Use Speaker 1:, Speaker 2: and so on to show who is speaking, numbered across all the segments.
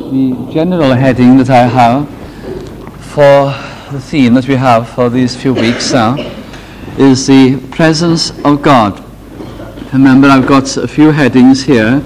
Speaker 1: the general heading that I have for the theme that we have for these few weeks now is the presence of God. Remember, I've got a few headings here,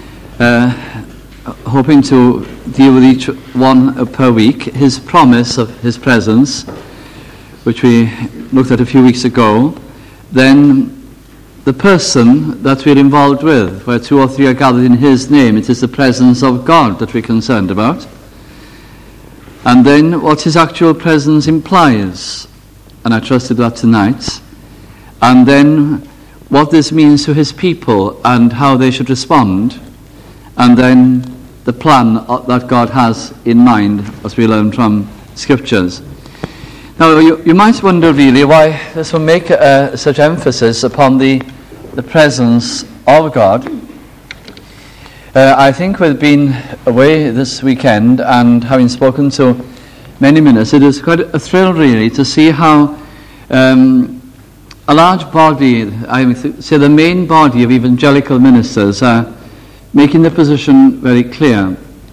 Speaker 1: hoping to deal with each one per week. His promise of his presence, which we looked at a few weeks ago. Then the person that we're involved with, where two or three are gathered in his name. It is the presence of God that we're concerned about. And then what his actual presence implies, and I trusted that tonight. And then what this means to his people and how they should respond. And then the plan that God has in mind, as we learn from Scriptures. Now, you might wonder really why this will make such emphasis upon the presence of God. I think we've been away this weekend and having spoken to many ministers, it is quite a thrill really to see how a large body, I would say the main body of evangelical ministers are making the position very clear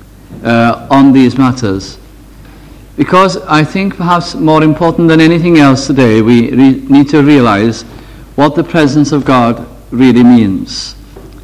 Speaker 1: on these matters. Because I think perhaps more important than anything else today, we need to realize what the presence of God really means.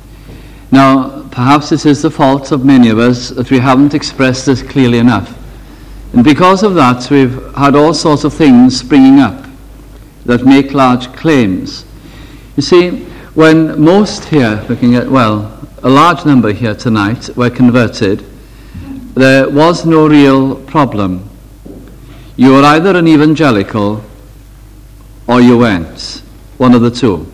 Speaker 1: Now, perhaps it is the fault of many of us that we haven't expressed this clearly enough. And because of that, we've had all sorts of things springing up that make large claims. You see, when most here, looking at, a large number here tonight were converted, there was no real problem. You were either an evangelical or you weren't, one of the two.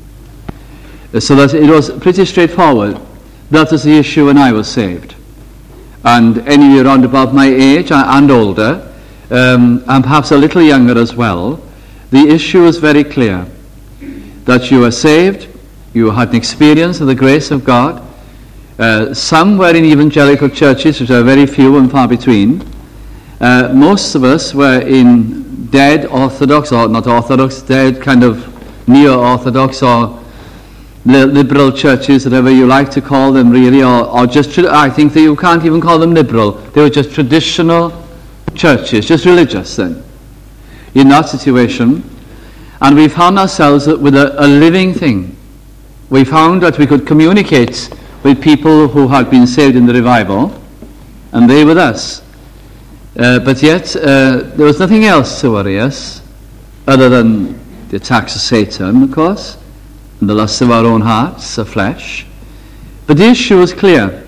Speaker 1: So that it was pretty straightforward. That was the issue when I was saved. And any around about my age and older, and perhaps a little younger as well, the issue was very clear. That you were saved, you had an experience of the grace of God. Some were in evangelical churches, which are very few and far between. Most of us were in dead Orthodox, or not Orthodox, dead kind of neo-Orthodox or liberal churches, whatever you like to call them really, or just, I think that you can't even call them liberal. They were just traditional churches, just religious then, in that situation. And we found ourselves with a living thing. We found that we could communicate with people who had been saved in the revival, and they with us. But yet, there was nothing else to worry us, other than the attacks of Satan, of course, and the lusts of our own hearts, of flesh. But the issue was clear.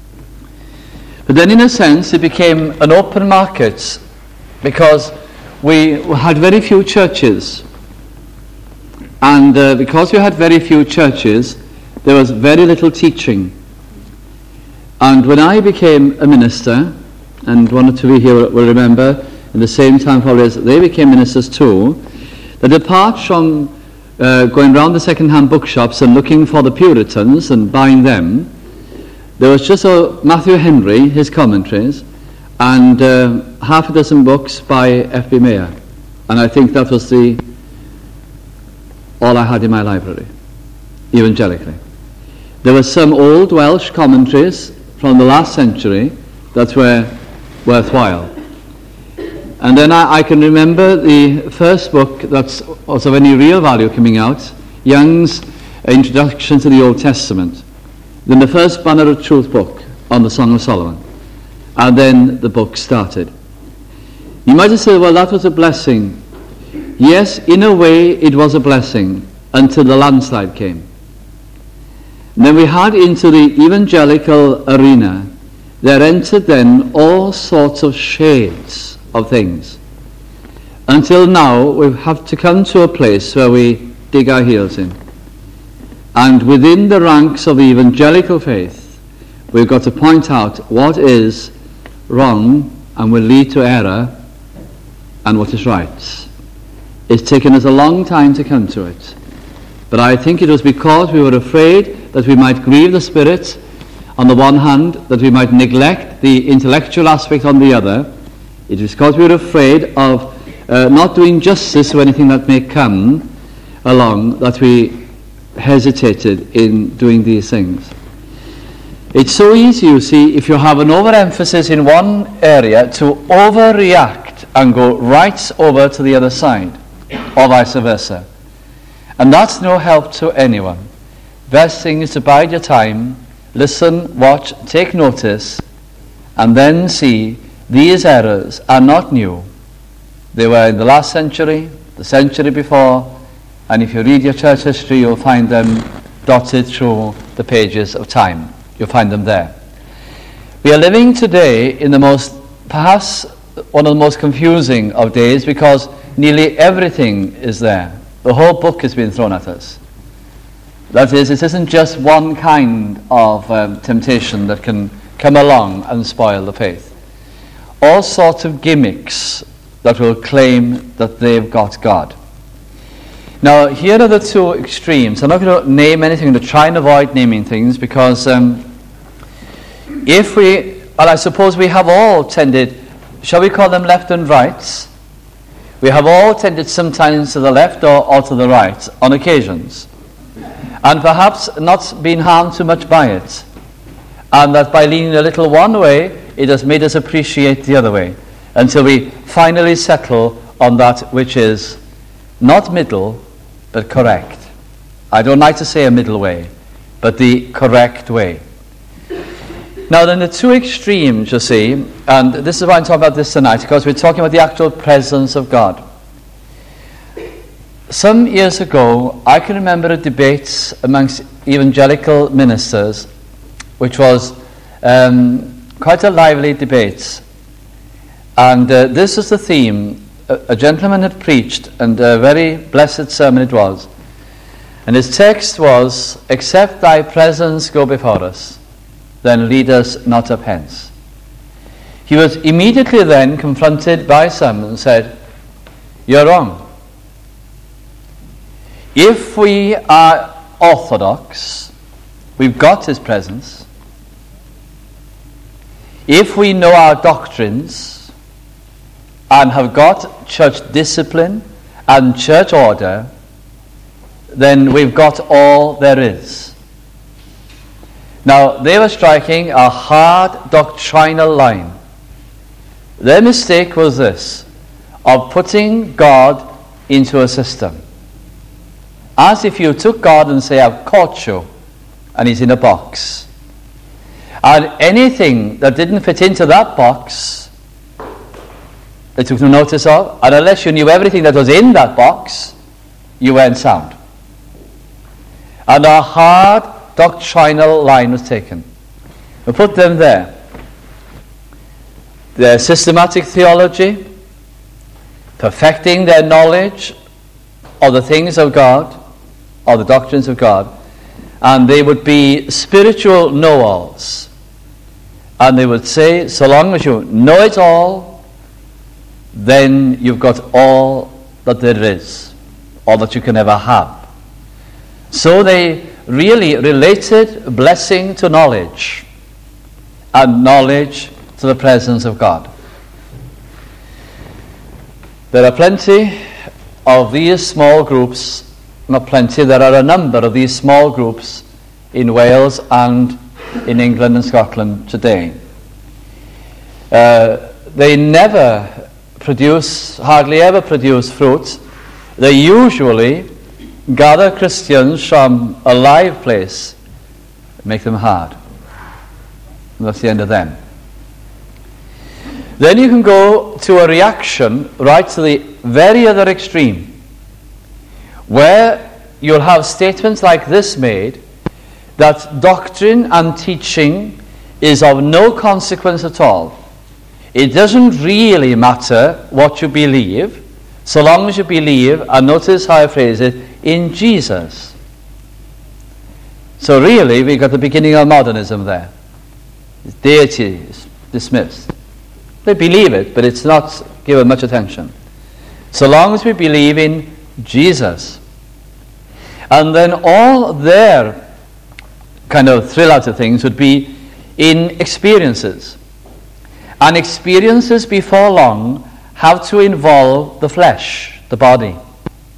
Speaker 1: But then, in a sense, it became an open market, because we had very few churches. And because we had very few churches, there was very little teaching. And when I became a minister, and one or two here will remember, in the same time probably as they became ministers too, that apart from going round the second-hand bookshops and looking for the Puritans and buying them, there was just Matthew Henry, his commentaries, and half a dozen books by F.B. Mayer. And I think that was all I had in my library, evangelically. There were some old Welsh commentaries from the last century that were worthwhile. And then I can remember the first book that's also of any real value coming out, Young's Introduction to the Old Testament. Then the first Banner of Truth book on the Song of Solomon. And then the book started. You might have said, that was a blessing. Yes, in a way it was a blessing until the landslide came. And then we had into the evangelical arena, there entered then all sorts of shades of things. Until now, we have to come to a place where we dig our heels in. And within the ranks of the evangelical faith, we've got to point out what is wrong and will lead to error and what is right. It's taken us a long time to come to it. But I think it was because we were afraid that we might grieve the Spirit on the one hand, that we might neglect the intellectual aspect on the other. It is because we were afraid of not doing justice to anything that may come along that we hesitated in doing these things. It's so easy, you see, if you have an overemphasis in one area, to overreact and go right over to the other side, or vice versa. And that's no help to anyone. Best thing is to bide your time, listen, watch, take notice, and then see these errors are not new. They were in the last century, the century before, and if you read your church history, you'll find them dotted through the pages of time. You'll find them there. We are living today in perhaps one of the most confusing of days, because nearly everything is there. The whole book has been thrown at us. That is, it isn't just one kind of temptation that can come along and spoil the faith. All sorts of gimmicks that will claim that they've got God. Now, here are the two extremes. I'm not going to name anything. I'm going to try and avoid naming things, because I suppose we have all tended, shall we call them left and rights? We have all tended sometimes to the left or to the right on occasions, and perhaps not been harmed too much by it, and that by leaning a little one way, it has made us appreciate the other way, until we finally settle on that which is not middle, but correct. I don't like to say a middle way, but the correct way. Now then, the two extremes, you see, and this is why I'm talking about this tonight, because we're talking about the actual presence of God. Some years ago, I can remember a debate amongst evangelical ministers, which was quite a lively debate. And this was the theme. A gentleman had preached, and a very blessed sermon it was. And his text was, "Except thy presence go before us, then lead us not up hence." He was immediately then confronted by some and said, "You're wrong. If we are orthodox, we've got his presence. If we know our doctrines and have got church discipline and church order, then we've got all there is." Now, they were striking a hard doctrinal line. Their mistake was this, of putting God into a system. As if you took God and say, "I've caught you," and he's in a box. And anything that didn't fit into that box, they took no notice of, and unless you knew everything that was in that box, you weren't sound. And a hard doctrinal line was taken. We put them there. Their systematic theology, perfecting their knowledge of the things of God, of the doctrines of God, and they would be spiritual know-alls. And they would say, so long as you know it all, then you've got all that there is, all that you can ever have. So they really related blessing to knowledge, and knowledge to the presence of God. There are plenty of these small groups, not plenty, there are a number of these small groups in Wales and in England and Scotland today. They never produce, hardly ever produce fruit. They usually gather Christians from a live place, make them hard. And that's the end of them. Then you can go to a reaction right to the very other extreme, where you'll have statements like this made, that doctrine and teaching is of no consequence at all. It doesn't really matter what you believe, so long as you believe, and notice how I phrase it, in Jesus. So really, we've got the beginning of modernism there. Deity is dismissed. They believe it, but it's not given much attention. So long as we believe in Jesus. And then all their kind of thrill out of things would be in experiences. And experiences before long have to involve the flesh, the body.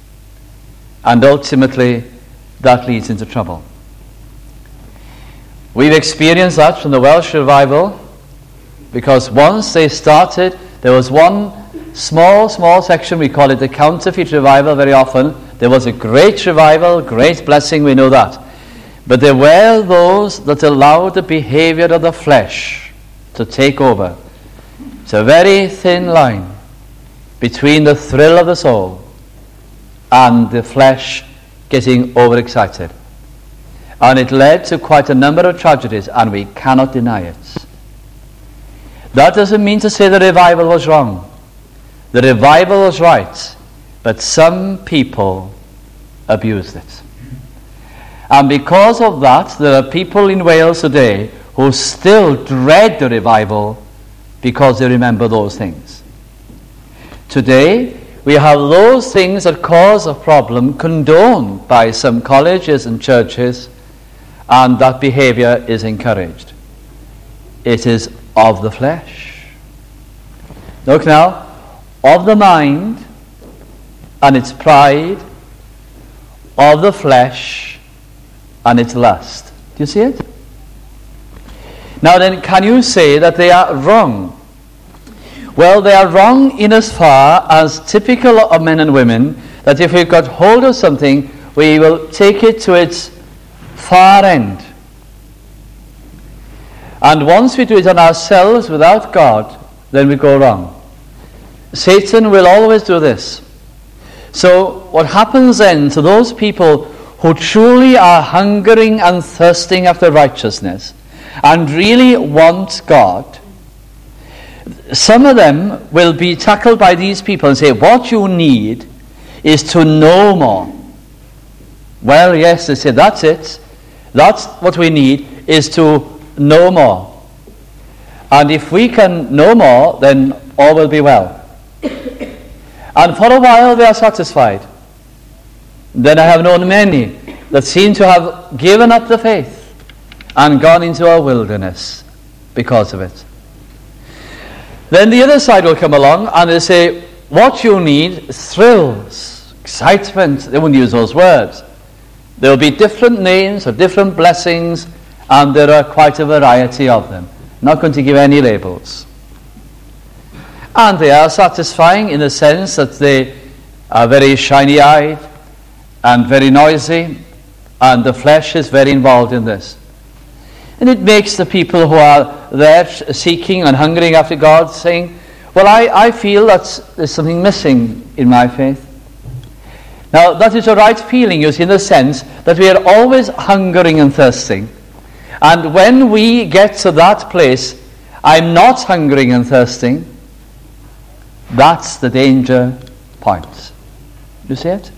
Speaker 1: And ultimately, that leads into trouble. We've experienced that from the Welsh revival, because once they started, there was one small section, we call it the counterfeit revival very often. There was a great revival, great blessing, we know that. But there were those that allowed the behavior of the flesh to take over. It's a very thin line between the thrill of the soul and the flesh getting overexcited. And it led to quite a number of tragedies, and we cannot deny it. That doesn't mean to say the revival was wrong. The revival was right, but some people abused it. And because of that, there are people in Wales today who still dread the revival because they remember those things. Today, we have those things that cause a problem condoned by some colleges and churches, and that behavior is encouraged. It is of the flesh. Look now, of the mind and its pride, of the flesh and its lust. Do you see it? Now then, can you say that they are wrong? Well, they are wrong in as far as typical of men and women, that if we've got hold of something, we will take it to its far end. And once we do it on ourselves without God, then we go wrong. Satan will always do this. So what happens then to those people who truly are hungering and thirsting after righteousness and really want God, some of them will be tackled by these people and say, what you need is to know more. Well, yes, they say, that's it. That's what we need, is to know more. And if we can know more, then all will be well. And for a while they are satisfied. Then I have known many that seem to have given up the faith and gone into a wilderness because of it. Then the other side will come along and they say, what you need is thrills, excitement. They won't use those words. There will be different names or different blessings, and there are quite a variety of them. Not going to give any labels. And they are satisfying in the sense that they are very shiny-eyed and very noisy, and the flesh is very involved in this. And it makes the people who are there seeking and hungering after God saying, well, I feel that there's something missing in my faith. Now, that is a right feeling, you see, in the sense that we are always hungering and thirsting. And when we get to that place, I'm not hungering and thirsting, that's the danger point. You see it?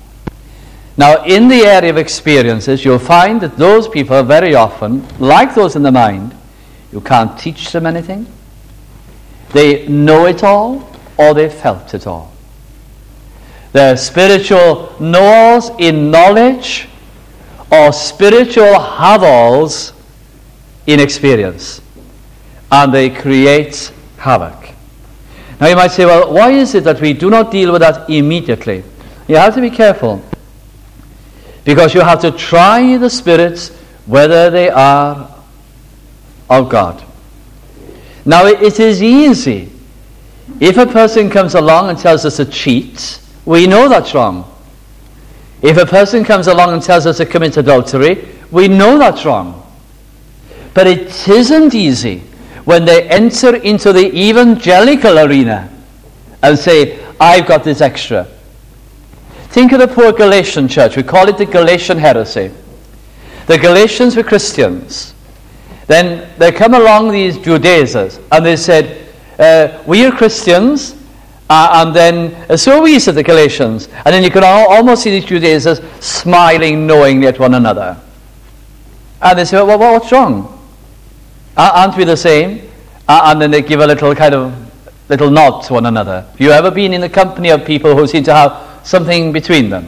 Speaker 1: Now, in the area of experiences, you'll find that those people are very often, like those in the mind, you can't teach them anything. They know it all, or they felt it all. They're spiritual know-alls in knowledge, or spiritual have-alls in experience. And they create havoc. Now you might say, well, why is it that we do not deal with that immediately? You have to be careful. Because you have to try the spirits whether they are of God. Now it is easy. If a person comes along and tells us to cheat, we know that's wrong. If a person comes along and tells us to commit adultery, we know that's wrong. But it isn't easy when they enter into the evangelical arena and say, I've got this extra. Think of the poor Galatian church. We call it the Galatian heresy. The Galatians were Christians. Then there come along these Judaizers, and they said, we are Christians, and then so are we, said the Galatians. And then you can almost see these Judaizers smiling knowingly at one another. And they say, well, what's wrong? Aren't we the same? And then they give a little nod to one another. Have you ever been in the company of people who seem to have something between them?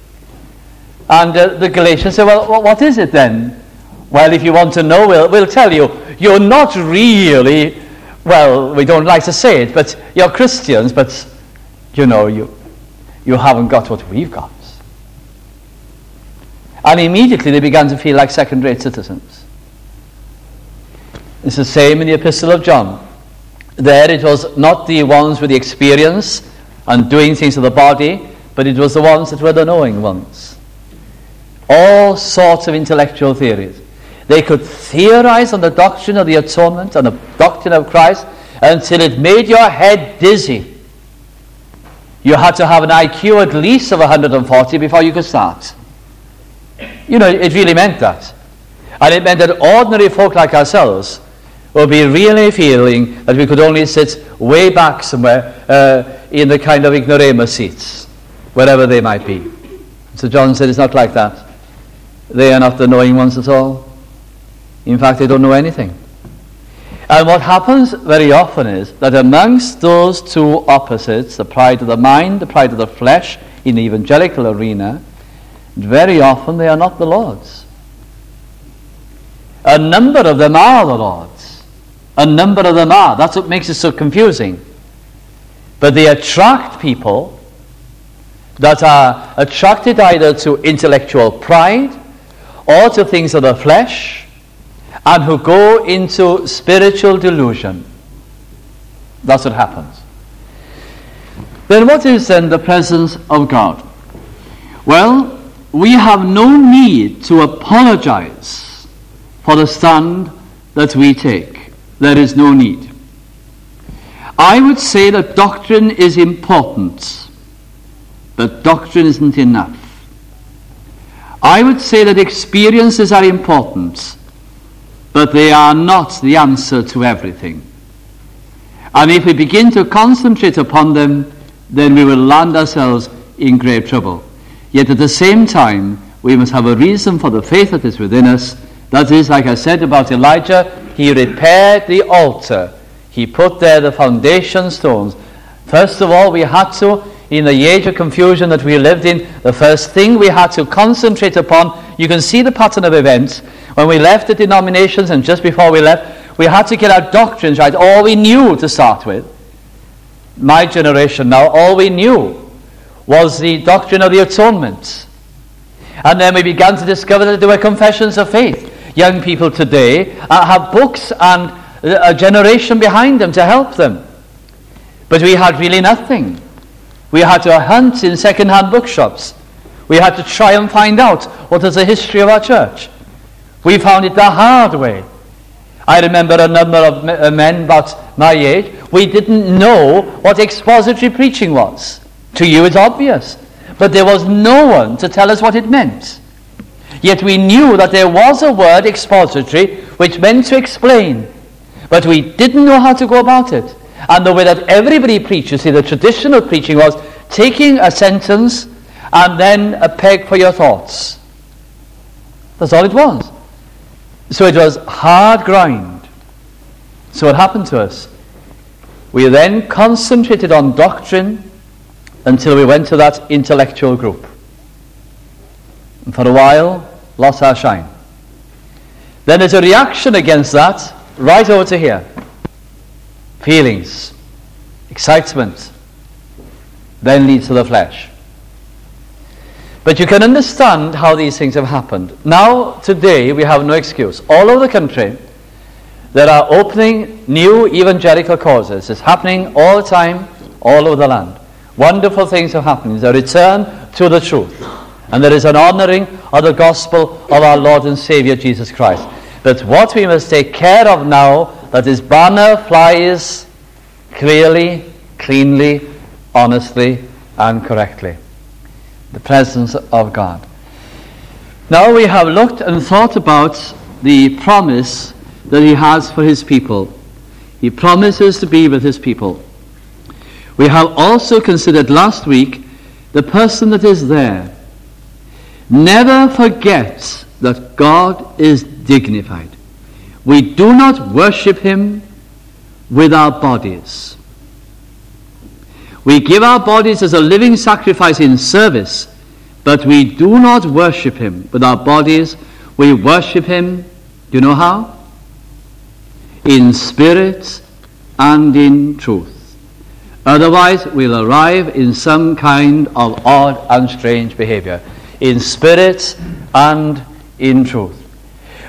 Speaker 1: And the Galatians say, well, what is it then? Well, if you want to know, we'll tell you. You're not really, well, we don't like to say it, but you're Christians, but you haven't got what we've got. And immediately they began to feel like second-rate citizens. It's the same in the Epistle of John. There it was not the ones with the experience and doing things of the body, but it was the ones that were the knowing ones. All sorts of intellectual theories. They could theorize on the doctrine of the atonement and the doctrine of Christ until it made your head dizzy. You had to have an IQ at least of 140 before you could start. You know, it really meant that. And it meant that ordinary folk like ourselves would be really feeling that we could only sit way back somewhere in the kind of ignoramus seats, wherever they might be. So John said it's not like that. They are not the knowing ones at all. In fact, they don't know anything. And what happens very often is that amongst those two opposites, the pride of the mind, the pride of the flesh, in the evangelical arena, very often they are not the Lord's. A number of them are the Lord's. A number of them are. That's what makes it so confusing. But they attract people that are attracted either to intellectual pride or to things of the flesh, and who go into spiritual delusion. That's what happens. Then what is then the presence of God? Well, we have no need to apologize for the stand that we take. There is no need. I would say that doctrine is important, but doctrine isn't enough. I would say that experiences are important, but they are not the answer to everything. And if we begin to concentrate upon them, then we will land ourselves in grave trouble. Yet at the same time, we must have a reason for the faith that is within us. That is, like I said about Elijah, he repaired the altar. He put there the foundation stones. First of all, we had to, in the age of confusion that we lived in, the first thing we had to concentrate upon, you can see the pattern of events. When we left the denominations and just before we left, we had to get our doctrines right. All we knew to start with, my generation now, all we knew was the doctrine of the atonement. And then we began to discover that there were confessions of faith. Young people today have books and a generation behind them to help them. But we had really nothing. We had to hunt in second-hand bookshops. We had to try and find out what is the history of our church. We found it the hard way. I remember a number of men about my age, we didn't know what expository preaching was. To you it's obvious. But there was no one to tell us what it meant. Yet we knew that there was a word, expository, which meant to explain. But we didn't know how to go about it. And the way that everybody preaches, see, the traditional preaching was taking a sentence and then a peg for your thoughts. That's all it was. So it was hard grind. So what happened to us? We then concentrated on doctrine until we went to that intellectual group. And for a while, lost our shine. Then there's a reaction against that, right over to here. Feelings, excitement, then leads to the flesh. But you can understand how these things have happened. Now, today, we have no excuse. All over the country, there are opening new evangelical causes. It's happening all the time, all over the land. Wonderful things are happening. There's a return to the truth. And there is an honoring of the gospel of our Lord and Savior Jesus Christ. But what we must take care of now, that his banner flies clearly, cleanly, honestly, and correctly. The presence of God. Now we have looked and thought about the promise that he has for his people. He promises to be with his people. We have also considered last week the person that is there. Never forget that God is dignified. We do not worship him with our bodies. We give our bodies as a living sacrifice in service, but we do not worship him with our bodies. We worship him, do you know how? In spirit and in truth. Otherwise, we'll arrive in some kind of odd and strange behavior. In spirit and in truth.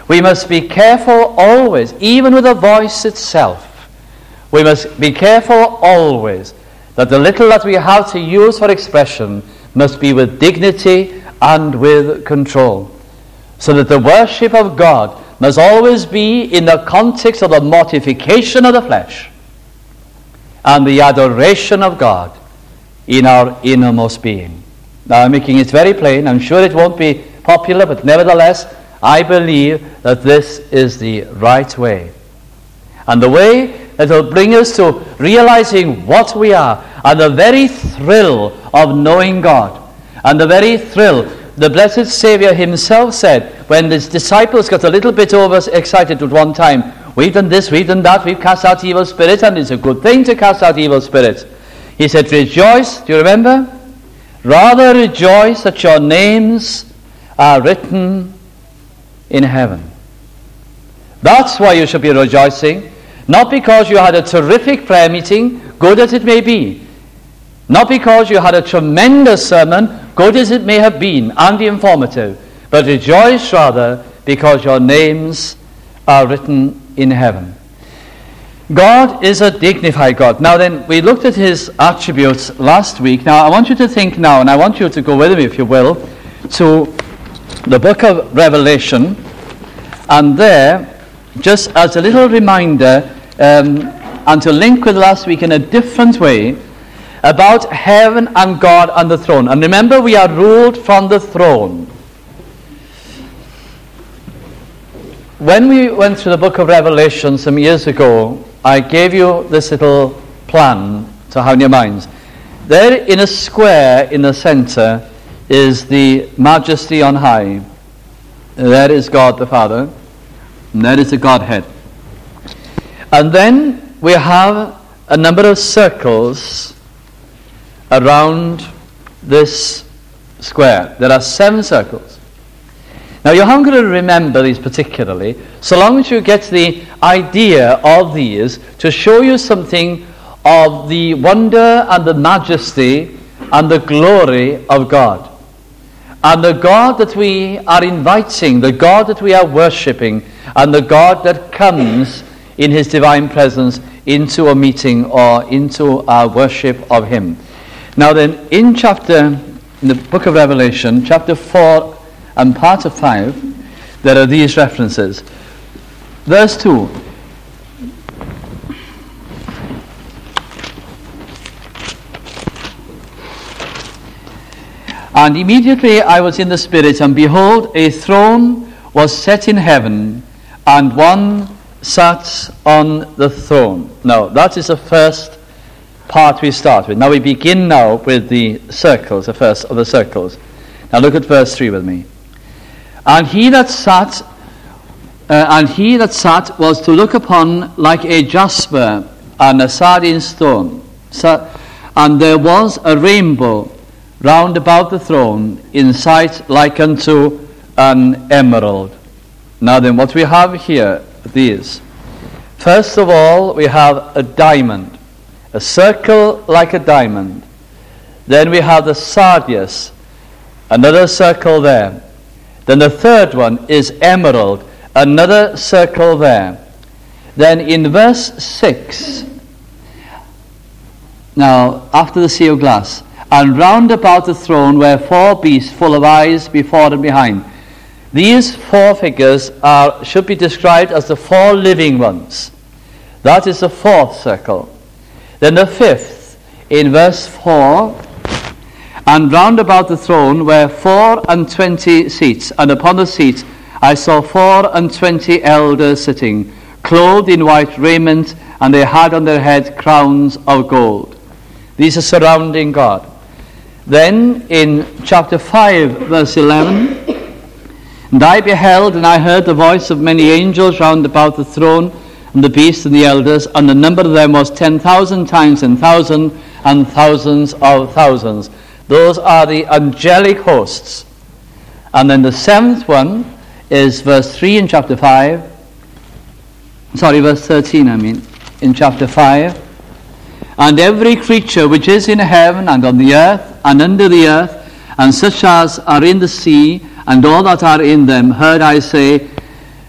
Speaker 1: We must be careful always, even with the voice itself. We must be careful always that the little that we have to use for expression must be with dignity and with control, so that the worship of God must always be in the context of the mortification of the flesh and the adoration of God in our innermost being. Now, I'm making it very plain. I'm sure it won't be popular, but nevertheless, I believe that this is the right way. And the way that will bring us to realizing what we are, and the very thrill of knowing God, and the very thrill. The blessed Savior himself said, when his disciples got a little bit overexcited at one time, we've done this, we've done that, we've cast out evil spirits, and it's a good thing to cast out evil spirits. He said, rejoice, do you remember? Rather rejoice that your names are written in heaven. That's why you should be rejoicing. Not because you had a terrific prayer meeting, good as it may be. Not because you had a tremendous sermon, good as it may have been, and informative. But rejoice rather because your names are written in heaven. God is a dignified God. Now then, we looked at his attributes last week. Now I want you to think now, and I want you to go with me, if you will, to the book of Revelation. And there, just as a little reminder, and to link with last week in a different way, about heaven and God and the throne. And remember, we are ruled from the throne. When we went through the book of Revelation some years ago, I gave you this little plan to have in your minds. There in a square in the center is the majesty on high. There is God the Father, and there is the Godhead. And then we have a number of circles around this square. There are 7 circles. Now you're not going to remember these particularly, so long as you get the idea of these to show you something of the wonder and the majesty and the glory of God. And the God that we are inviting, the God that we are worshipping, and the God that comes in his divine presence into a meeting or into our worship of him. Now then, in the book of Revelation, chapter 4 and part of 5, there are these references. Verse 2. And immediately I was in the Spirit, and behold, a throne was set in heaven, and one sat on the throne. Now, that is the first part we start with. Now we begin now with the circles, the first of the circles. Now look at verse 3 with me. And he that sat was to look upon like a jasper and a sardine stone. And there was a rainbow round about the throne, in sight like unto an emerald. Now then, what we have here, these. First of all, we have a diamond. A circle like a diamond. Then we have the sardius, another circle there. Then the third one is emerald, another circle there. Then in verse 6, now after the sea of glass, and round about the throne were 4 beasts full of eyes before and behind. These 4 figures should be described as the 4 living ones. That is the 4th circle. Then the 5th, in verse 4, and round about the throne were 24 seats, and upon the seats I saw 24 elders sitting, clothed in white raiment, and they had on their head crowns of gold. These are surrounding God. Then in chapter 5, verse 11, and I beheld, and I heard the voice of many angels round about the throne, and the beast and the elders, and the number of them was 10,000 times 10,000, and thousands of thousands. Those are the angelic hosts. And then the 7th one is verse 3 in chapter 5. Verse 13, in chapter 5. And every creature which is in heaven and on the earth and under the earth, and such as are in the sea, and all that are in them, heard I say,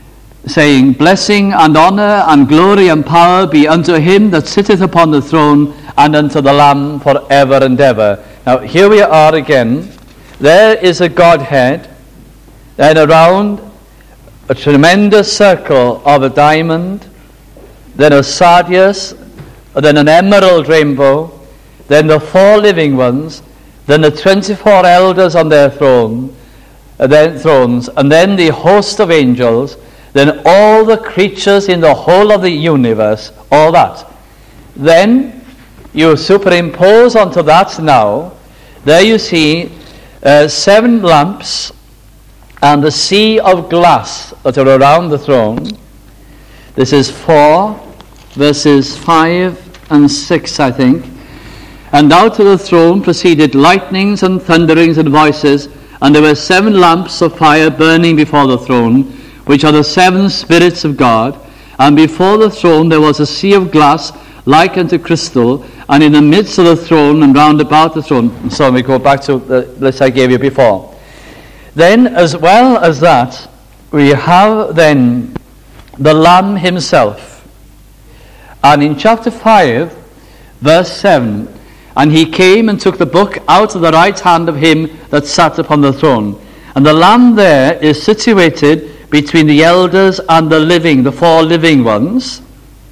Speaker 1: saying, Blessing and honour and glory and power be unto him that sitteth upon the throne and unto the Lamb for ever and ever. Now here we are again. There is a Godhead, then around a tremendous circle of a diamond, then a sardius, then an emerald rainbow, then the 4 living ones, then the 24 elders on their thrones, and then the host of angels, then all the creatures in the whole of the universe, all that. Then you superimpose onto that now, there you see 7 lamps and the sea of glass that are around the throne. This is 4, verses 5 and 6, I think. And out of the throne proceeded lightnings and thunderings and voices, and there were 7 lamps of fire burning before the throne, which are the 7 spirits of God. And before the throne there was a sea of glass like unto crystal, and in the midst of the throne and round about the throne. So we go back to the list I gave you before. Then, as well as that, we have then the Lamb himself. And in chapter 5, verse 7, and he came and took the book out of the right hand of him that sat upon the throne. And the Lamb there is situated between the elders and the living, the 4 living ones.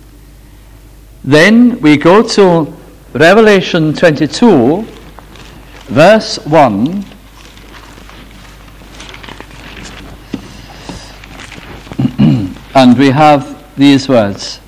Speaker 1: Then we go to Revelation 22, verse 1. And we have these words.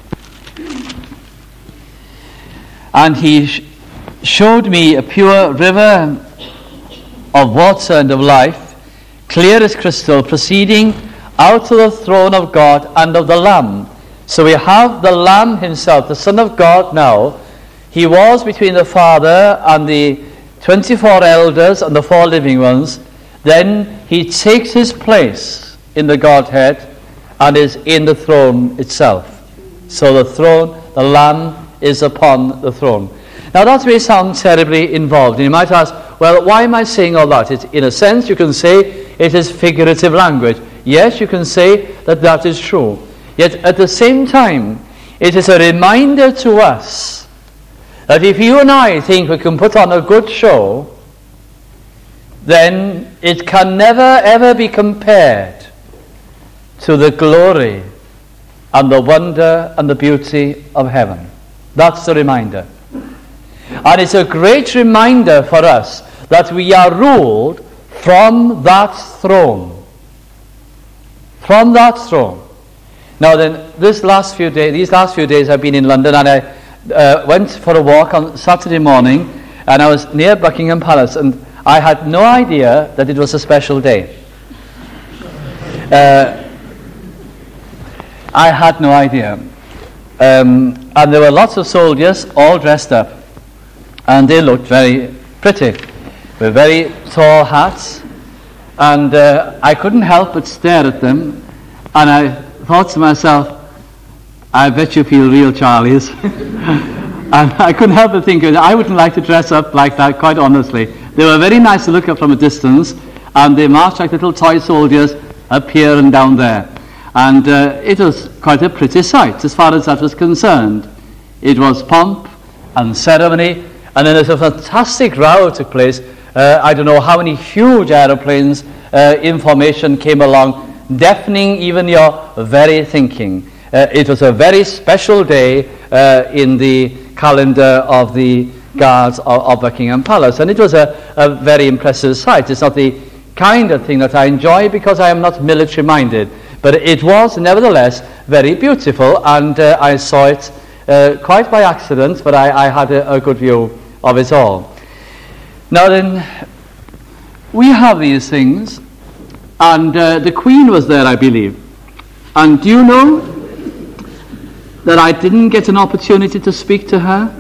Speaker 1: And he showed me a pure river of water and of life, clear as crystal, proceeding out of the throne of God and of the Lamb. So we have the Lamb himself, the Son of God now. He was between the Father and the 24 elders and the 4 living ones. Then he takes his place in the Godhead and is in the throne itself. So the throne, the Lamb is upon the throne. Now that may sound terribly involved. And you might ask, well, why am I saying all that? In a sense, you can say it is figurative language. Yes, you can say that that is true. Yet at the same time, it is a reminder to us that if you and I think we can put on a good show, then it can never ever be compared to the glory and the wonder and the beauty of heaven. That's the reminder. And it's a great reminder for us that we are ruled from that throne. From that throne. Now then, these last few days I've been in London, and I went for a walk on Saturday morning, and I was near Buckingham Palace, and I had no idea that it was a special day. I had no idea. And there were lots of soldiers all dressed up, and they looked very pretty, with very tall hats, and I couldn't help but stare at them, and I thought to myself, I bet you feel real Charlies. And I couldn't help but think, I wouldn't like to dress up like that, quite honestly. They were very nice to look at from a distance, and they marched like little toy soldiers up here and down there. And it was quite a pretty sight as far as that was concerned. It was pomp and ceremony, and then there's a fantastic row took place. I don't know how many huge aeroplanes, information came along, deafening even your very thinking. It was a very special day in the calendar of the guards of Buckingham Palace, and it was a very impressive sight. It's not the kind of thing that I enjoy because I am not military minded, but it was nevertheless very beautiful, and I saw it quite by accident, but I had a good view of it all. Now then, we have these things, and the Queen was there, I believe. And do you know that I didn't get an opportunity to speak to her?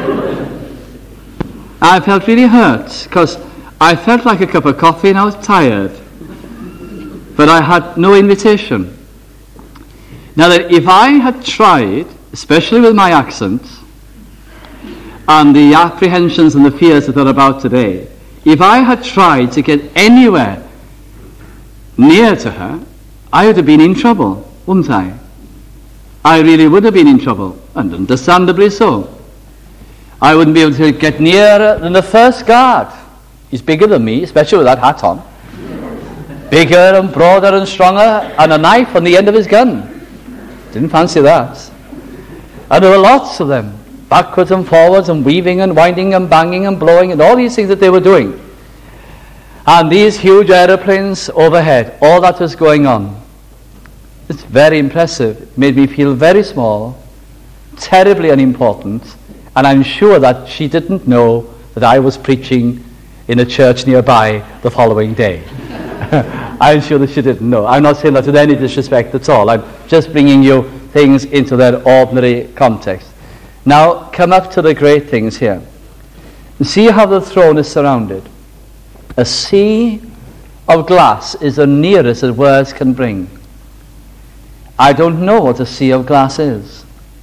Speaker 1: I felt really hurt, because I felt like a cup of coffee and I was tired. But I had no invitation. Now that if I had tried, especially with my accent, and the apprehensions and the fears that are about today, if I had tried to get anywhere near to her, I would have been in trouble. wouldn't I really would have been in trouble, and understandably so. I wouldn't be able to get nearer than the first guard. He's bigger than me, especially with that hat on. Bigger and broader and stronger, and a knife on the end of his gun. Didn't fancy that. And there were lots of them, backwards and forwards, and weaving and winding and banging and blowing, and all these things that they were doing. And these huge aeroplanes overhead, all that was going on. It's very impressive. It made me feel very small, terribly unimportant, and I'm sure that she didn't know that I was preaching in a church nearby the following day. I'm sure that she didn't know. I'm not saying that with any disrespect at all. I'm just bringing you things into their ordinary context. Now, come up to the great things here. See how the throne is surrounded. A sea of glass is the nearest that words can bring. I don't know what a sea of glass is.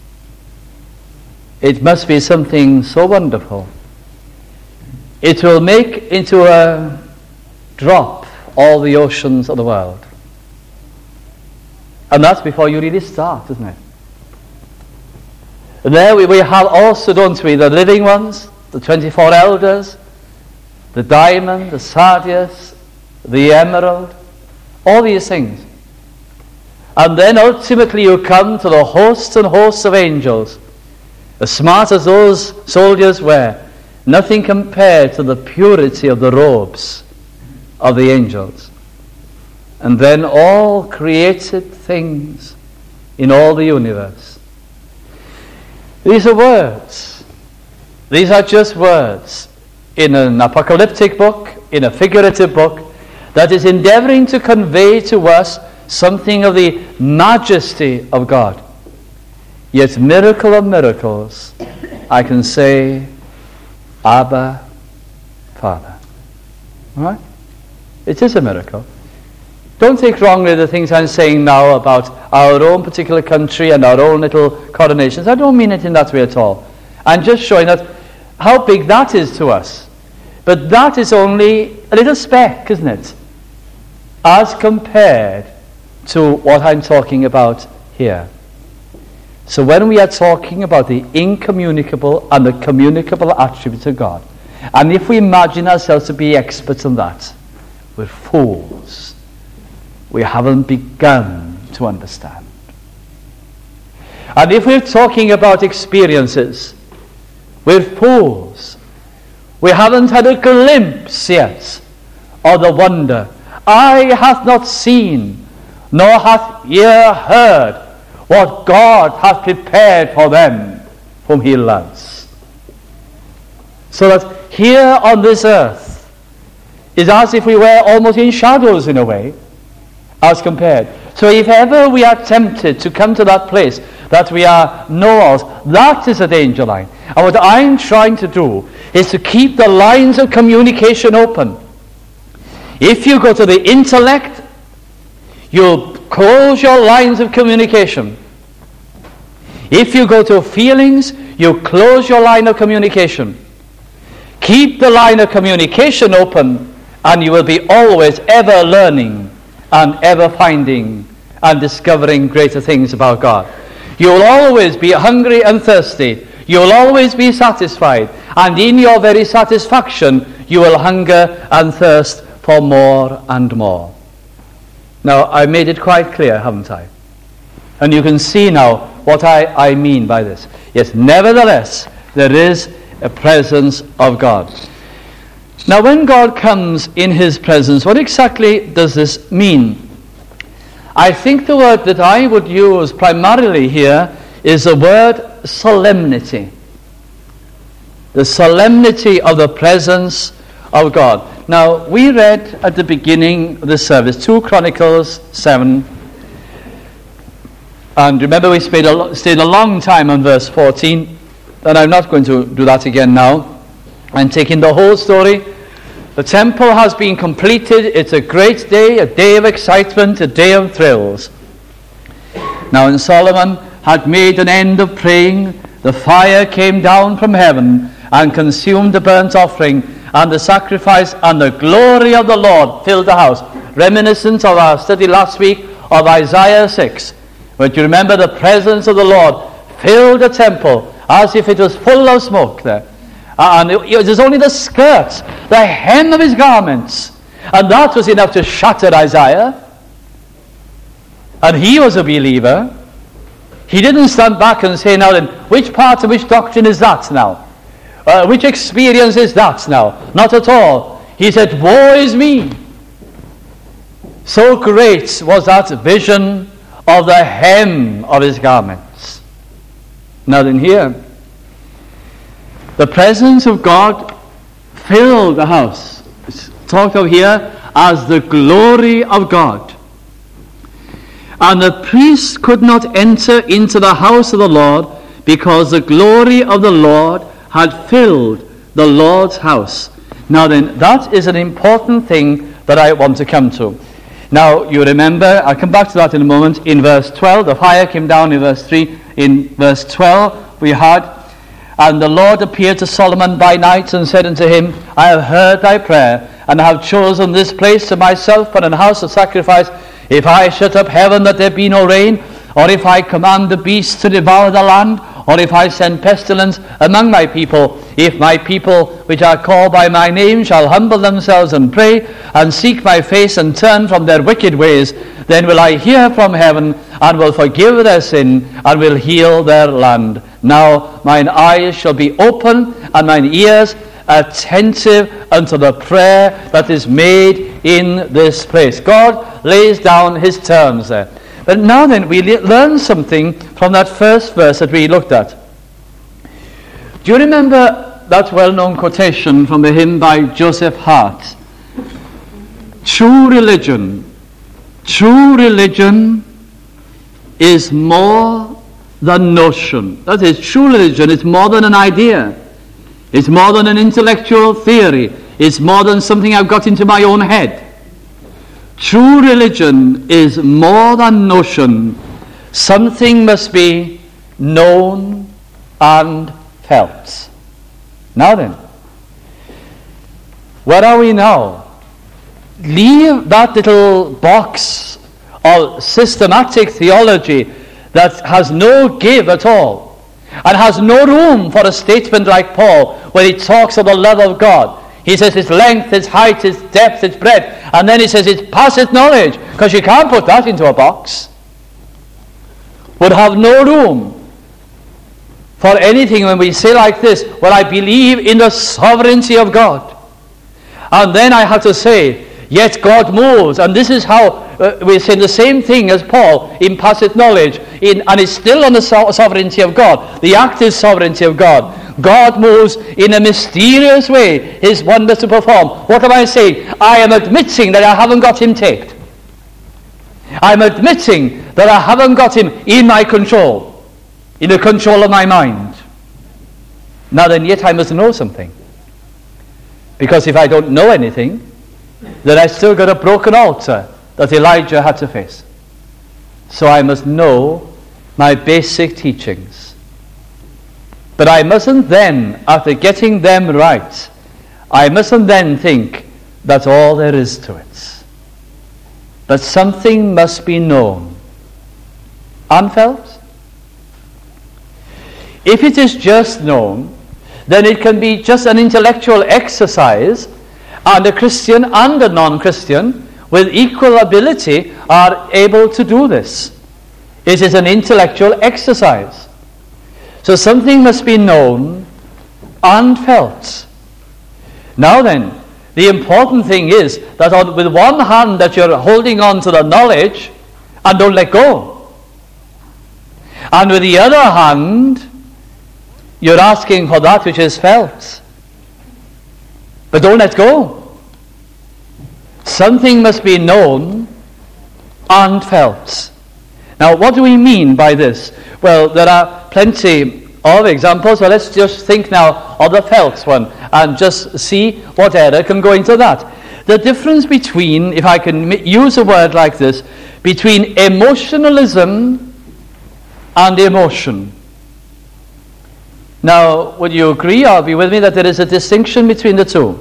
Speaker 1: It must be something so wonderful. It will make into a drop all the oceans of the world. And that's before you really start, isn't it? And there we have also, don't we, the living ones, the 24 elders, the diamond, the sardius, the emerald, all these things. And then ultimately you come to the hosts and hosts of angels, as smart as those soldiers were, nothing compared to the purity of the robes of the angels. And then all created things in all the universe. These are words. These are just words in an apocalyptic book, in a figurative book, that is endeavoring to convey to us something of the majesty of God. Yet, miracle of miracles, I can say, Abba, Father. All right? It is a miracle. Don't take wrongly the things I'm saying now about our own particular country and our own little coronations. I don't mean it in that way at all. I'm just showing that how big that is to us. But that is only a little speck, isn't it? As compared to what I'm talking about here. So when we are talking about the incommunicable and the communicable attributes of God, and if we imagine ourselves to be experts in that, we're fools. We haven't begun to understand. And if we're talking about experiences, we're fools. We haven't had a glimpse yet of the wonder. Eye hath not seen, nor hath ear heard, what God hath prepared for them whom he loves. So that here on this earth is as if we were almost in shadows in a way, as compared. So if ever we are tempted to come to that place that we are know-alls, that is a danger line. And what I'm trying to do is to keep the lines of communication open. If you go to the intellect, you'll close your lines of communication. If you go to feelings, you close your line of communication. Keep the line of communication open, and you will be always ever learning and ever finding and discovering greater things about God. You will always be hungry and thirsty. You will always be satisfied. And in your very satisfaction, you will hunger and thirst for more and more. Now, I made it quite clear, haven't I? And you can see now what I mean by this. Yes, nevertheless, there is a presence of God. Now, when God comes in his presence, what exactly does this mean? I think the word that I would use primarily here is the word solemnity. The solemnity of the presence of God. Now, we read at the beginning of the service 2 Chronicles 7. And remember, we stayed a long time on verse 14. And I'm not going to do that again now. I'm taking the whole story. The temple has been completed. It's a great day, a day of excitement, a day of thrills. Now, when Solomon had made an end of praying, the fire came down from heaven and consumed the burnt offering and the sacrifice, and the glory of the Lord filled the house. Reminiscent of our study last week of Isaiah 6. But you remember the presence of the Lord filled the temple as if it was full of smoke there. And it was only the skirts, the hem of his garments. And that was enough to shatter Isaiah. And he was a believer. He didn't stand back and say, now then, which part of which doctrine is that now? Which experience is that now? Not at all. He said, woe is me. So great was that vision of the hem of his garments. Now then here, the presence of God filled the house. It's talked of here as the glory of God. And the priest could not enter into the house of the Lord because the glory of the Lord had filled the Lord's house. Now then, that is an important thing that I want to come to. Now, you remember, I'll come back to that in a moment, in verse 12, the fire came down in verse 3. In verse 12, we had, and the Lord appeared to Solomon by night and said unto him, I have heard thy prayer, and have chosen this place to myself for an house of sacrifice. If I shut up heaven that there be no rain, or if I command the beasts to devour the land, or if I send pestilence among my people, if my people which are called by my name shall humble themselves and pray, and seek my face and turn from their wicked ways, then will I hear from heaven, and will forgive their sin, and will heal their land. Now mine eyes shall be open, and mine ears attentive unto the prayer that is made in this place. God lays down his terms there. But now then, we learn something from that first verse that we looked at. Do you remember that well-known quotation from the hymn by Joseph Hart? True religion is more than notion. That is, true religion is more than an idea. It's more than an intellectual theory. It's more than something I've got into my own head. True religion is more than notion. Something must be known and felt. Now then, where are we now? Leave that little box of systematic theology that has no give at all, and has no room for a statement like Paul, where he talks of the love of God. He says its length, its height, its depth, its breadth, and then he says it passeth knowledge, because you can't put that into a box. Would have no room for anything when we say like this, well, I believe in the sovereignty of God. And then I have to say, yet God moves, and this is how we say the same thing as Paul in passeth knowledge, and it's still on the sovereignty of God, the active sovereignty of God. God moves in a mysterious way his wonders to perform. What am I saying? I am admitting that I haven't got him taped. I'm admitting that I haven't got him in my control, in the control of my mind. Now then, yet I must know something. Because if I don't know anything, then I still got a broken altar that Elijah had to face. So I must know my basic teachings. But I mustn't then, after getting them right, I mustn't then think that's all there is to it. But something must be known and felt. If it is just known, then it can be just an intellectual exercise, and a Christian and a non-Christian with equal ability are able to do this. It is an intellectual exercise. So something must be known and felt. Now then, the important thing is that with one hand that you're holding on to the knowledge and don't let go. And with the other hand, you're asking for that which is felt. But don't let go. Something must be known and felt. Now, what do we mean by this? Well, there are plenty of examples. So let's just think now of the felt one and just see what error can go into that. The difference between, if I can use a word like this, between emotionalism and emotion. Now, would you agree or be with me that there is a distinction between the two?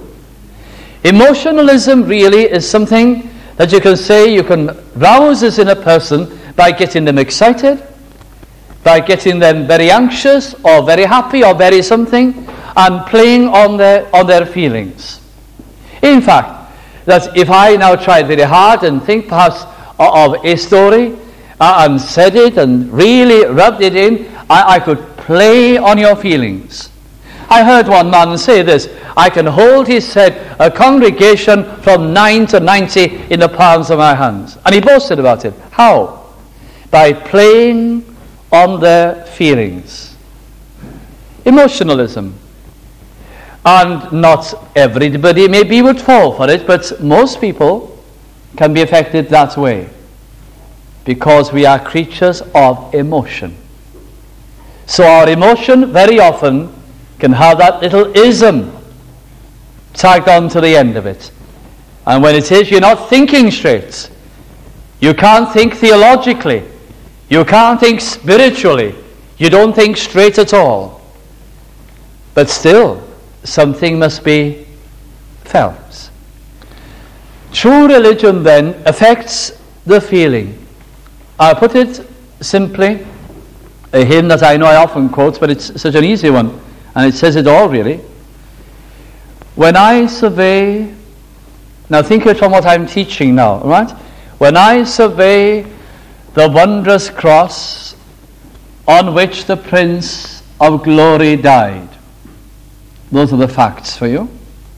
Speaker 1: Emotionalism really is something that you can say, you can rouse this in a person by getting them excited, by getting them very anxious or very happy or very something, and playing on their feelings. In fact, that if I now tried very hard and think perhaps of a story and said it and really rubbed it in, I could play on your feelings. I heard one man say this: I can hold, he said, a congregation from 9 to 90 in the palms of my hands. And he boasted about it. How? By playing on their feelings. Emotionalism. And not everybody maybe would fall for it, but most people can be affected that way, because we are creatures of emotion. So our emotion very often can have that little ism tagged on to the end of it. And when it is, you're not thinking straight. You can't think theologically. You can't think spiritually. You don't think straight at all. But still, something must be felt. True religion then affects the feeling. I'll put it simply, a hymn that I know I often quote, but it's such an easy one, and it says it all really. When I survey, now think of it from what I'm teaching now, right? When I survey the wondrous cross on which the Prince of Glory died. Those are the facts for you.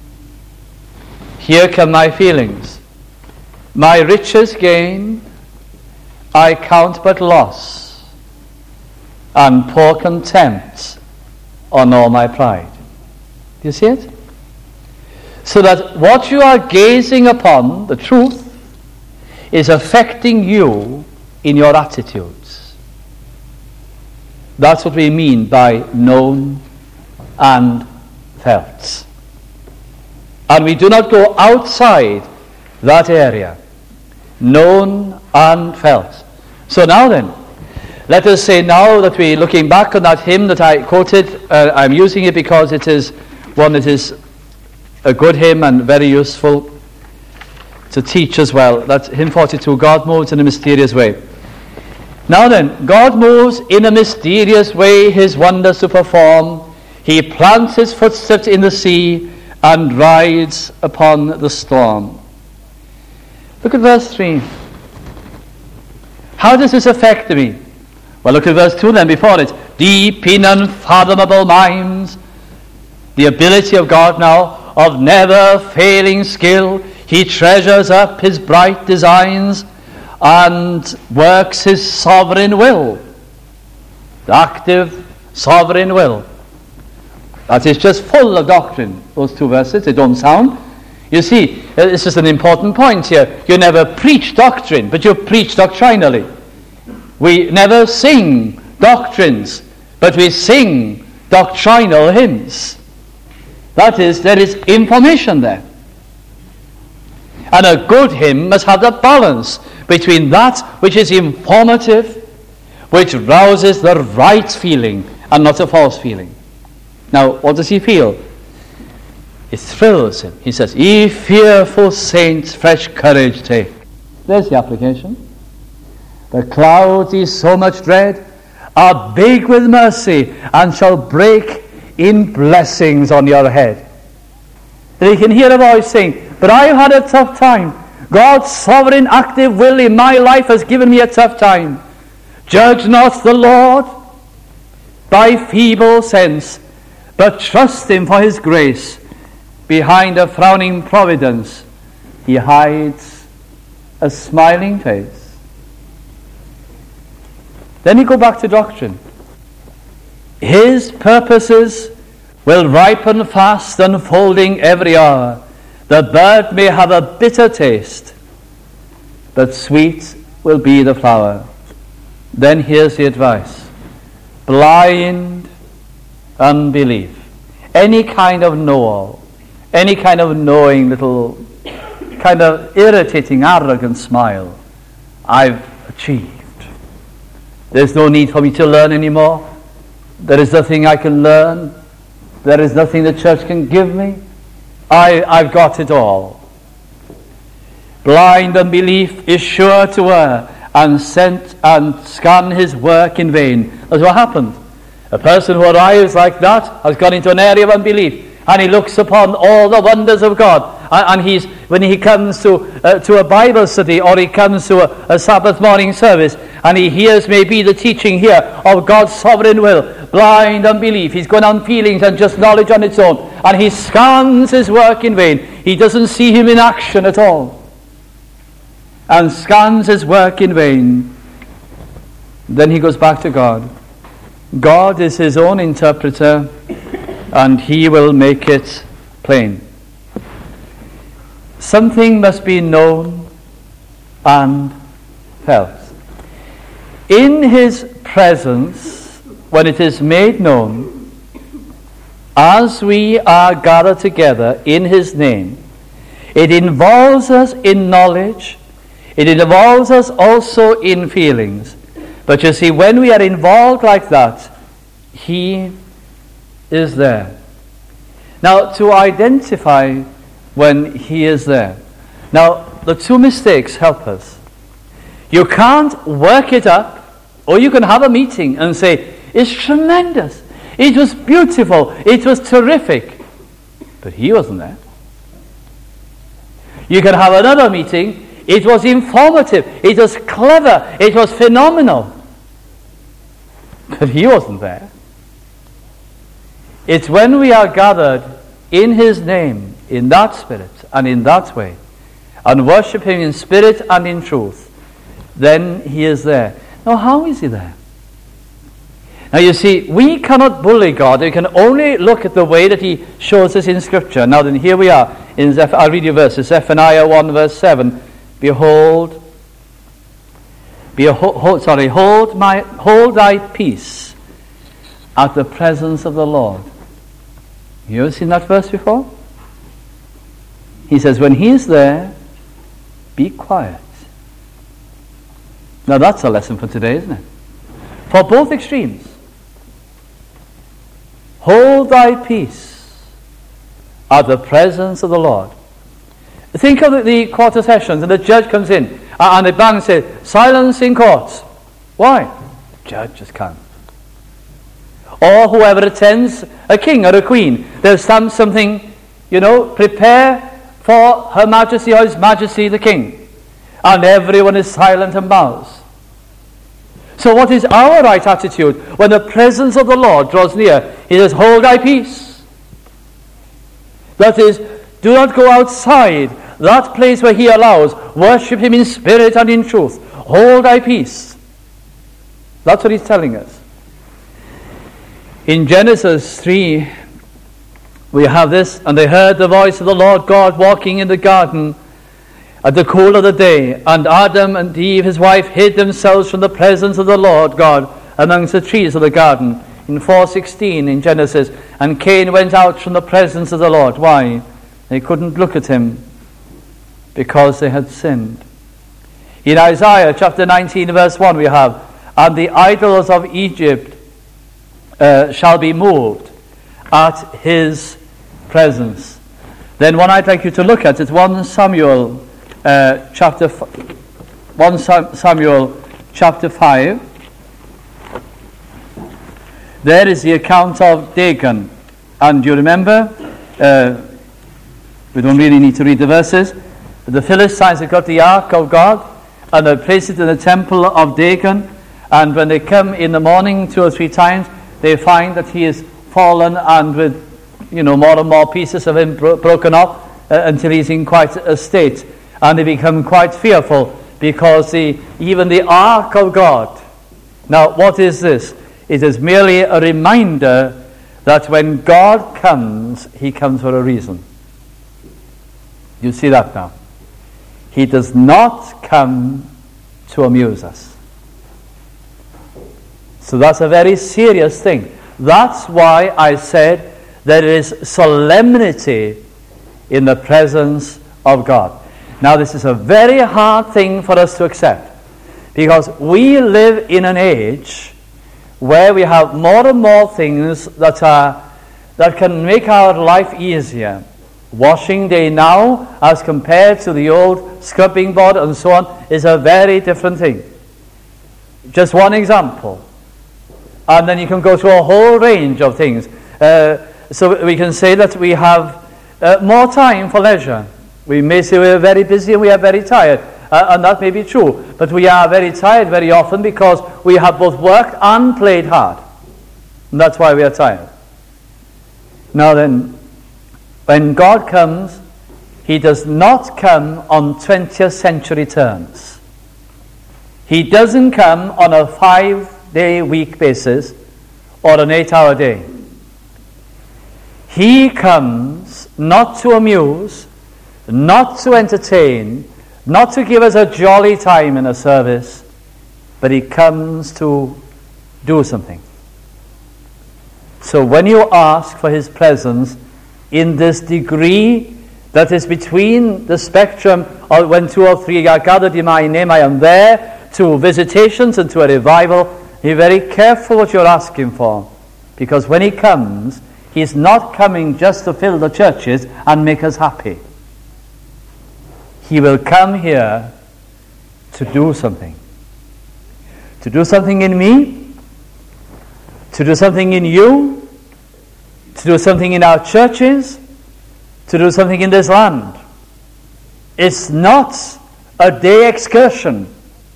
Speaker 1: Here come my feelings. My riches gain, I count but loss, and pour contempt on all my pride. Do you see it? So that what you are gazing upon, the truth, is affecting you in your attitudes. That's what we mean by known and felt. And we do not go outside that area. Known and felt. So now then, let us say now that we're looking back on that hymn that I quoted, I'm using it because it is one that is a good hymn and very useful to teach as well. That's hymn 42, God moves in a mysterious way. Now then, God moves in a mysterious way his wonders to perform. He plants his footsteps in the sea and rides upon the storm. Look at verse 3. How does this affect me? Well, look at verse 2 then before it. Deep in unfathomable minds, the ability of God now, of never failing skill, he treasures up his bright designs and works his sovereign will. The active sovereign will. That is just full of doctrine, those two verses. They don't sound. You see, this is an important point here. You never preach doctrine, but you preach doctrinally. We never sing doctrines, but we sing doctrinal hymns. That is, there is information there. And a good hymn must have the balance between that which is informative, which rouses the right feeling and not a false feeling. Now, what does he feel? It thrills him. He says, "Ye fearful saints, fresh courage take." There's the application. The clouds ye so much dread are big with mercy and shall break in blessings on your head. Then he can hear a voice saying, "But I've had a tough time. God's sovereign active will in my life has given me a tough time. Judge not the Lord by feeble sense, but trust him for his grace. Behind a frowning providence, he hides a smiling face." Then you go back to doctrine. His purposes will ripen fast, unfolding every hour. The bud may have a bitter taste, but sweet will be the flower. Then here's the advice. Blind unbelief. Any kind of know-all, any kind of knowing little, kind of irritating, arrogant smile. I've achieved. There's no need for me to learn anymore. There is nothing I can learn. There is nothing the church can give me. I've got it all. Blind unbelief is sure to err and scan his work in vain. That's what happened. A person who arrives like that has gone into an area of unbelief, and he looks upon all the wonders of God. And when he comes to a Bible study, or he comes to a Sabbath morning service, and he hears maybe the teaching here of God's sovereign will, blind unbelief, he's gone on feelings and just knowledge on its own, and he scans his work in vain. He doesn't see him in action at all, and scans his work in vain. Then he goes back to God. God is his own interpreter, and he will make it plain. Something must be known and felt. In his presence, when it is made known, as we are gathered together in his name, it involves us in knowledge, it involves us also in feelings. But you see, when we are involved like that, he is there. Now, to identify when he is there. Now, the two mistakes help us. You can't work it up, or you can have a meeting and say, it's tremendous, it was beautiful, it was terrific, but he wasn't there. You can have another meeting, it was informative, it was clever, it was phenomenal, but he wasn't there. It's when we are gathered in his name, in that spirit and in that way, and worship him in spirit and in truth, then he is there. Now, how is he there? Now, you see, we cannot bully God. We can only look at the way that he shows us in Scripture. Now then, here we are. I'll read you verses. Zephaniah 1 verse 7. Hold thy peace at the presence of the Lord. You ever seen that verse before? He says, when he is there, be quiet. Now that's a lesson for today, isn't it? For both extremes. Hold thy peace at the presence of the Lord. Think of the quarter sessions, and the judge comes in, and the band says, silence in court. Why? The judge just can't. Or whoever attends, a king or a queen, there's something, prepare for Her Majesty or His Majesty the King. And everyone is silent and bows. So what is our right attitude when the presence of the Lord draws near? He says, hold thy peace. That is, do not go outside that place where he allows. Worship him in spirit and in truth. Hold thy peace. That's what he's telling us. In Genesis 3, we have this, and they heard the voice of the Lord God walking in the garden at the cool of the day, and Adam and Eve, his wife, hid themselves from the presence of the Lord God amongst the trees of the garden. In 4:16 in Genesis, and Cain went out from the presence of the Lord. Why? They couldn't look at him because they had sinned. In Isaiah chapter 19 verse 1 we have, and the idols of Egypt shall be moved at his presence. Then one I'd like you to look at is 1 Samuel chapter 5. There is the account of Dagon. And you remember, we don't really need to read the verses, but the Philistines have got the ark of God, and they place it in the temple of Dagon, and when they come in the morning 2 or 3 times, they find that he is fallen, and with more and more pieces of him broken up until he's in quite a state. And they become quite fearful because even the ark of God. Now, what is this? It is merely a reminder that when God comes, he comes for a reason. You see that now? He does not come to amuse us. So that's a very serious thing. That's why I said there is solemnity in the presence of God. Now, this is a very hard thing for us to accept, because we live in an age where we have more and more things that can make our life easier. Washing day now, as compared to the old scrubbing board and so on, is a very different thing. Just one example. And then you can go through a whole range of things. So we can say that we have more time for leisure. We may say we are very busy and we are very tired. And that may be true. But we are very tired very often because we have both worked and played hard. And that's why we are tired. Now then, when God comes, he does not come on 20th century terms. He doesn't come on a 5-day week basis or an 8-hour day. He comes not to amuse, not to entertain, not to give us a jolly time in a service, but he comes to do something. So when you ask for his presence in this degree that is between the spectrum of when 2 or 3 are gathered in my name, I am there, to visitations and to a revival, be very careful what you're asking for. Because when he comes, he's not coming just to fill the churches and make us happy. He will come here to do something. To do something in me, to do something in you, to do something in our churches, to do something in this land. It's not a day excursion,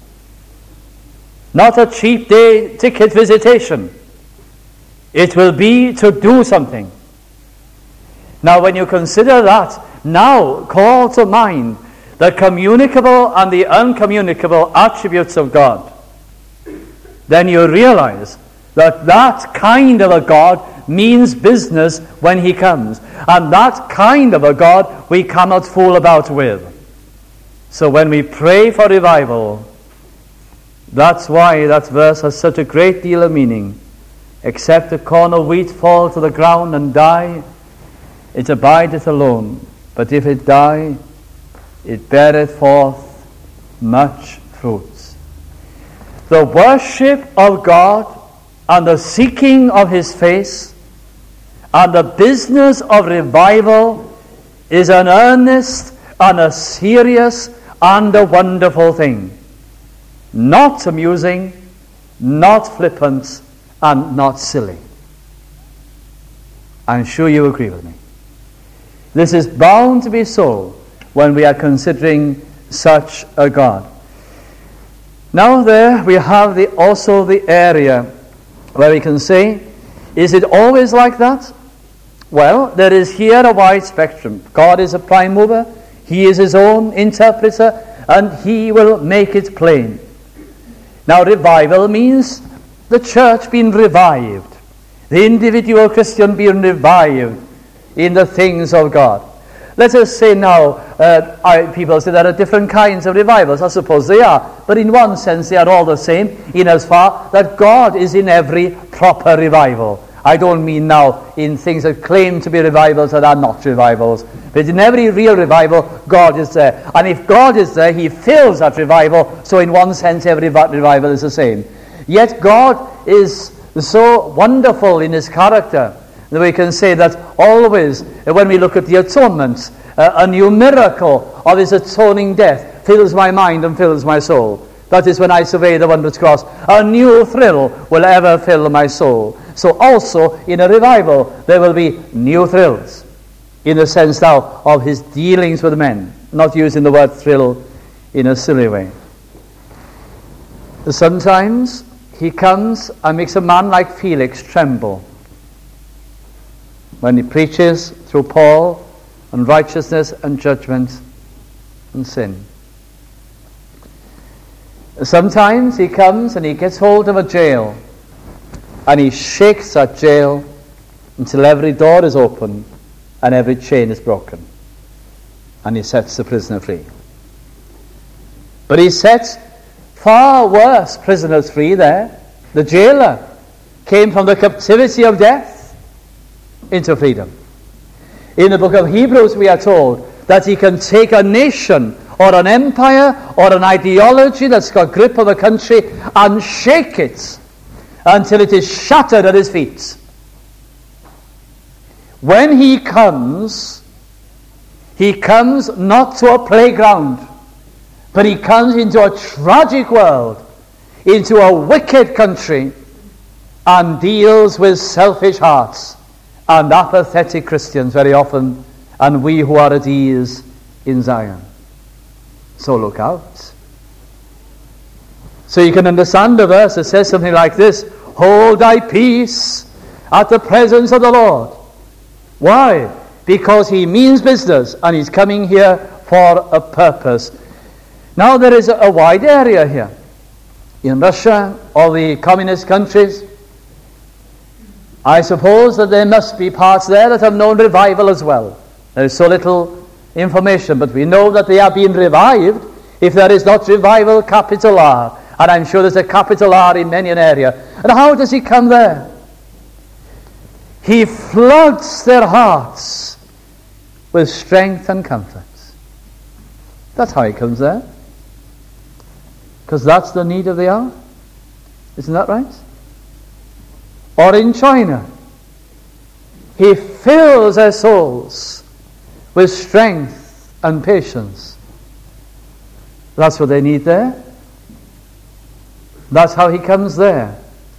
Speaker 1: not a cheap day ticket visitation. It will be to do something. Now when you consider that, now call to mind the communicable and the uncommunicable attributes of God, then you realize that that kind of a God means business when he comes. And that kind of a God we cannot fool about with. So when we pray for revival, that's why that verse has such a great deal of meaning. Except a corn of wheat fall to the ground and die, it abideth alone. But if it die, it beareth forth much fruits. The worship of God and the seeking of his face and the business of revival is an earnest and a serious and a wonderful thing. Not amusing, not flippant, and not silly. I'm sure you agree with me. This is bound to be so when we are considering such a God. Now there we have also the area where we can say, is it always like that? Well, there is here a wide spectrum. God is a prime mover. He is his own interpreter, and he will make it plain. Now revival means the church being revived, the individual Christian being revived in the things of God. Let us say now, people say there are different kinds of revivals. I suppose they are, but in one sense they are all the same, in as far that God is in every proper revival. I don't mean now in things that claim to be revivals that are not revivals, but in every real revival, God is there. And if God is there, he fills that revival, so in one sense every revival is the same. Yet God is so wonderful in his character that we can say that always, when we look at the atonement, a new miracle of his atoning death fills my mind and fills my soul. That is when I survey the wondrous cross. A new thrill will ever fill my soul. So also in a revival there will be new thrills, in the sense now of his dealings with men, not using the word thrill in a silly way. Sometimes he comes and makes a man like Felix tremble when he preaches through Paul on righteousness and judgment and sin. Sometimes he comes and he gets hold of a jail and he shakes that jail until every door is open and every chain is broken, and he sets the prisoner free. But he sets far worse prisoners free there. The jailer came from the captivity of death into freedom. In the book of Hebrews we are told that he can take a nation or an empire or an ideology that's got grip of a country and shake it until it is shattered at his feet. When he comes not to a playground, but he comes into a tragic world. into a wicked country and deals with selfish hearts and apathetic Christians very often, and we who are at ease in Zion. So look out. So you can understand the verse that says something like this: hold thy peace at the presence of the Lord. Why? Because he means business and he's coming here for a purpose. Now there is a wide area here. In Russia or the communist countries, I suppose that there must be parts there that have known revival as well. There is so little information, but we know that they are being revived. If there is not revival, capital R. And I'm sure there's a capital R in many an area. And how does he come there? He floods their hearts with strength and comfort. That's how he comes there. Because that's the need of the hour. Isn't that right? Or in China, he fills their souls with strength and patience. That's what they need there. That's how he comes there.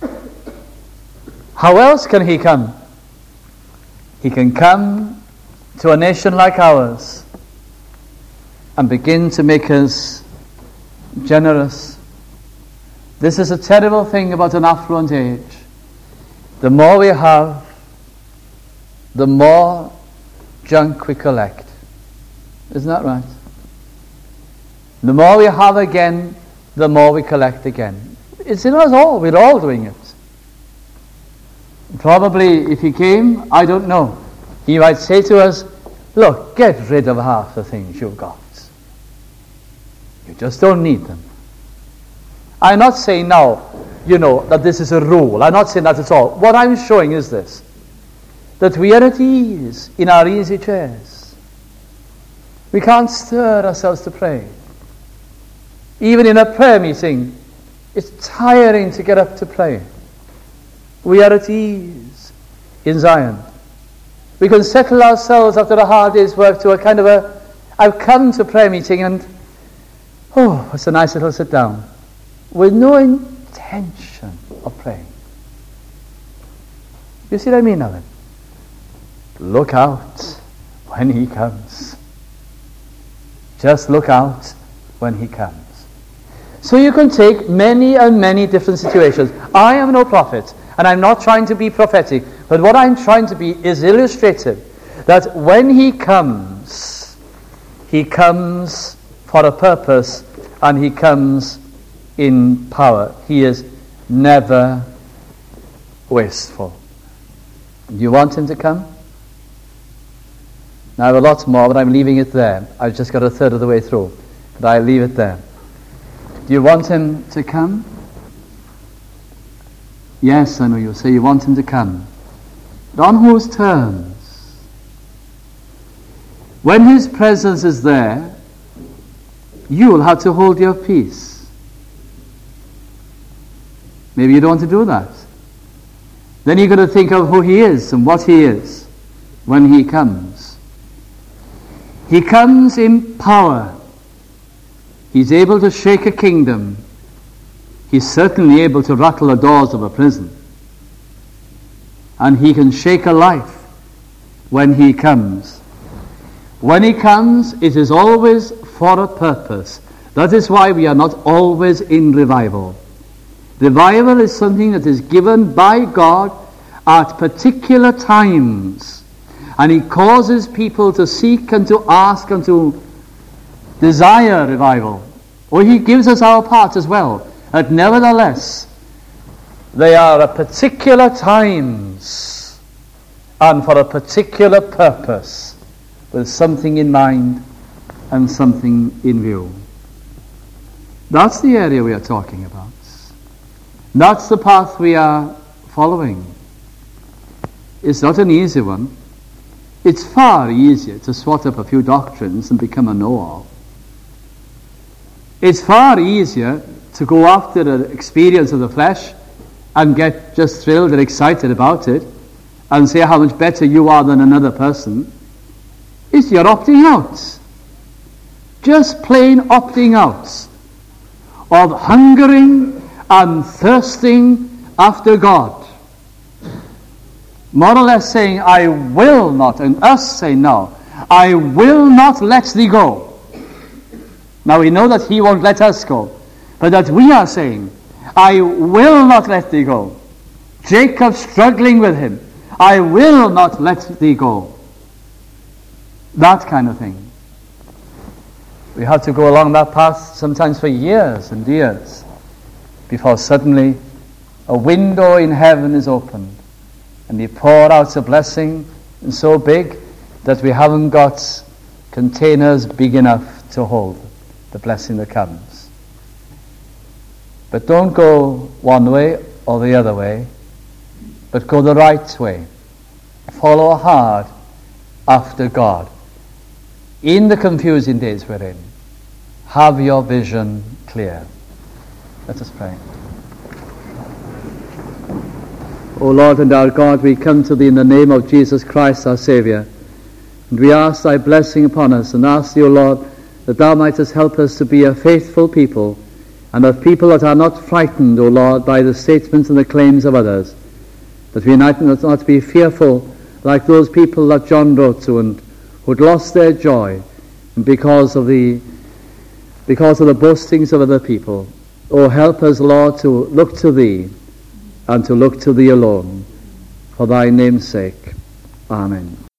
Speaker 1: How else can he come? He can come to a nation like ours and begin to make us generous. This is a terrible thing about an affluent age. The more we have, the more junk we collect. Isn't that right? The more we have again, the more we collect again. It's in us all. We're all doing it. Probably if he came, I don't know, he might say to us, look, get rid of half the things you've got. You just don't need them. I'm not saying now, that this is a rule. I'm not saying that at all. What I'm showing is this: that we are at ease in our easy chairs. We can't stir ourselves to pray. Even in a prayer meeting, it's tiring to get up to pray. We are at ease in Zion. We can settle ourselves after a hard day's work to a kind of I've come to prayer meeting and it's a nice little sit down with no intention of praying. You see what I mean, Alan? Look out when he comes. Just look out when he comes. So you can take many and many different situations. I am no prophet, and I'm not trying to be prophetic, but what I'm trying to be is illustrative, that when he comes for a purpose, and he comes in power. He is never wasteful. Do you want him to come? Now I have a lot more, but I'm leaving it there. I've just got a third of the way through, but I'll leave it there. Do you want him to come? Yes, I know you'll say you want him to come. But on whose terms? When his presence is there, you'll have to hold your peace. Maybe you don't want to do that. Then you've got to think of who he is and what he is when he comes. He comes in power. He's able to shake a kingdom. He's certainly able to rattle the doors of a prison. And he can shake a life when he comes. When he comes, it is always for a purpose. That is why we are not always in revival. Revival is something that is given by God at particular times. And he causes people to seek and to ask and to desire revival. Or he gives us our part as well. But nevertheless, they are at particular times and for a particular purpose, with something in mind and something in view. That's the area we are talking about. That's the path we are following. It's not an easy one. It's far easier to swat up a few doctrines and become a know-all. It's far easier to go after the experience of the flesh and get just thrilled and excited about it and say how much better you are than another person. It's your opting out. Just plain opting out of hungering and thirsting after God. More or less saying, I will not, and us say no, I will not let thee go. Now we know that he won't let us go, but that we are saying, I will not let thee go. Jacob struggling with him, I will not let thee go. That kind of thing. We have to go along that path sometimes for years and years before suddenly a window in heaven is opened and he poured out a blessing so big that we haven't got containers big enough to hold the blessing that comes. But don't go one way or the other way, but go the right way. Follow hard after God. In the confusing days we're in, have your vision clear. Let us pray. O Lord and our God, we come to thee in the name of Jesus Christ, our Saviour, and we ask thy blessing upon us, and ask thee, O Lord, that thou mightest help us to be a faithful people, and a people that are not frightened, O Lord, by the statements and the claims of others, that we might not be fearful like those people that John wrote to and who had lost their joy because of the boastings of other people. Oh, help us, Lord, to look to thee and to look to thee alone. For thy name's sake. Amen.